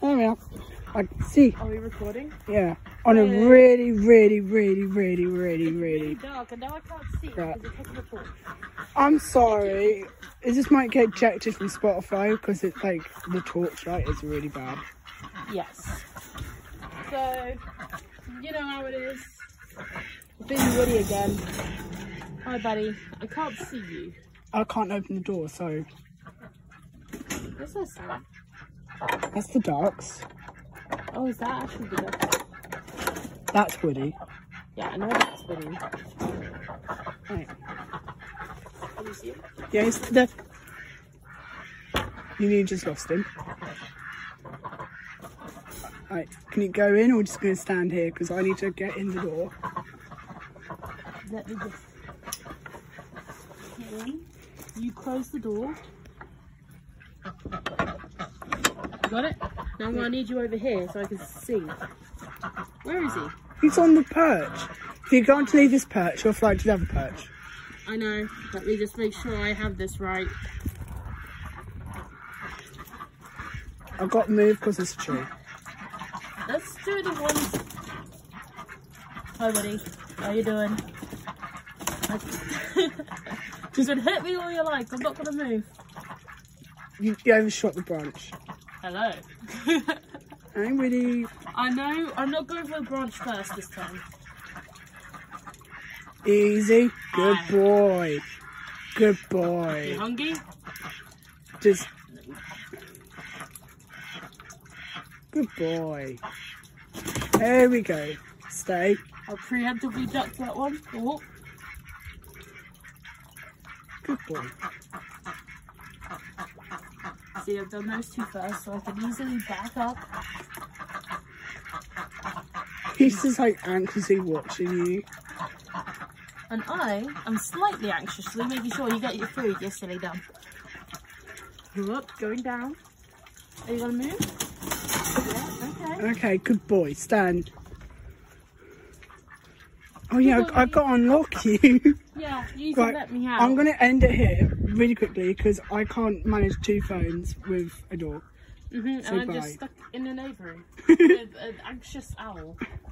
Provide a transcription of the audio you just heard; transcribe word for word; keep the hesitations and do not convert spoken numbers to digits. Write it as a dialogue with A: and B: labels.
A: There we are. I see.
B: Are we recording?
A: Yeah. On a
B: Yeah.
A: really, really, really, really, really,
B: It's really
A: really.
B: dark and now I can't see it
A: Right.
B: because it's taking a torch.
A: I'm sorry. Is this might get ejected from Spotify because it's like the torch light is really bad.
B: Yes. So, you know how it is. Being Woody again. Hi, buddy. I can't see you.
A: I can't open the door, so
B: What's that sound?
A: that's the ducks.
B: Oh, is that actually the duck?
A: That's Woody.
B: Yeah, I know that's Woody.
A: Right.
B: Can you see him?
A: Yeah, he's the. You need just lost him. Right, can you go in or just gonna stand here because I need to get in the door?
B: Let me just. Okay. You close the door. Got it? Now I'm gonna need you over here so I can see. Where is he?
A: He's on the perch. If you go on to leave this perch, you'll fly to the other perch.
B: I know. Let me just make sure I have this right.
A: I've got to move because it's a tree.
B: Let's do the ones. Hi, buddy. How you doing? You can hit me all you like. I'm not gonna move.
A: You, you overshot the branch.
B: Hello.
A: I'm ready.
B: I know. I'm not going for the branch first this time.
A: Easy. Good
B: Hi.
A: boy. Good
B: You
A: boy.
B: hungry?
A: Just. Good boy. There we go. Stay.
B: I'll preemptively duck that one. Oh.
A: Good boy.
B: See, I've done those two first, so I can easily back up.
A: He's just like anxiously watching you.
B: And I am slightly anxiously making sure you get your food, you silly dumb. You're up, going down. Are you gonna move? Yeah, okay.
A: Okay, good boy. Stand. Oh yeah, I, I got to unlock you.
B: Yeah, you
A: Right,
B: can let me out.
A: I'm going to end it here really quickly because I can't manage two phones with a door.
B: Mm-hmm,
A: So
B: and I'm
A: bye.
B: just stuck in an aviary with an anxious owl.